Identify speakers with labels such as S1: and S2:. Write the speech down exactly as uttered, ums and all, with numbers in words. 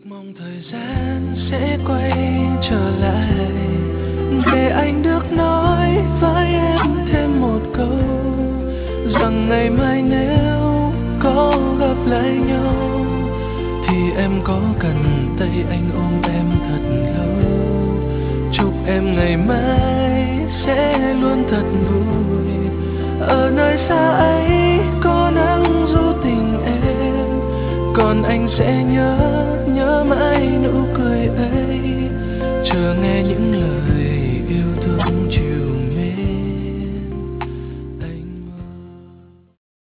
S1: Mong thời gian sẽ quay trở lại để anh được nói với em thêm một câu rằng ngày mai nếu có gặp lại nhau thì em có cần tay anh ôm em thật lâu. Chúc em ngày mai sẽ luôn thật vui, ở nơi xa ấy có nắng ru tình em, còn anh sẽ nhớ